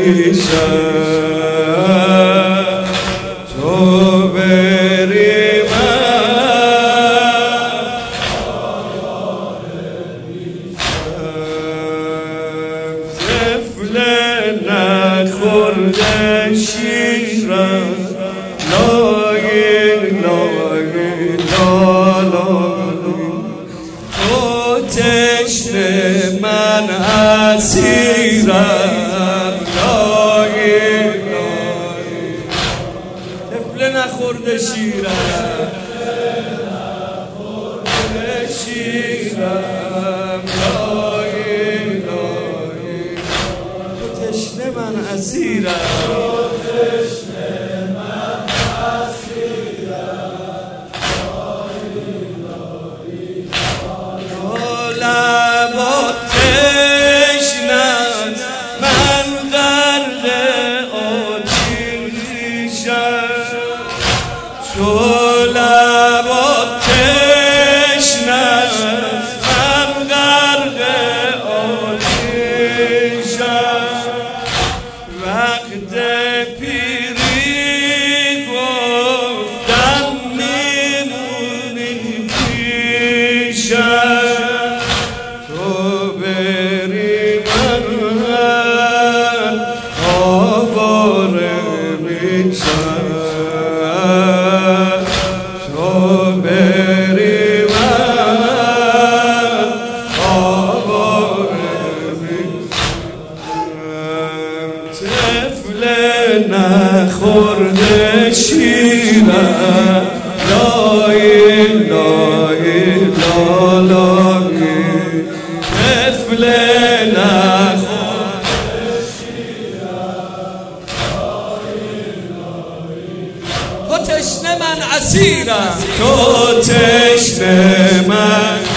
میشم تو بری من طفل نخورده شیرم تو تشنه من اسیرم طفل نخورده شیرم تو تشنه من اسیرم تو لبات تشنه من غرق آتشم وقت پیری گفتم میمونی پیشم تو بری من آواره میشم طفل نخورده شیرم لای طفل نخورده شیرم تو تشنه من اسیرم تو تشنه من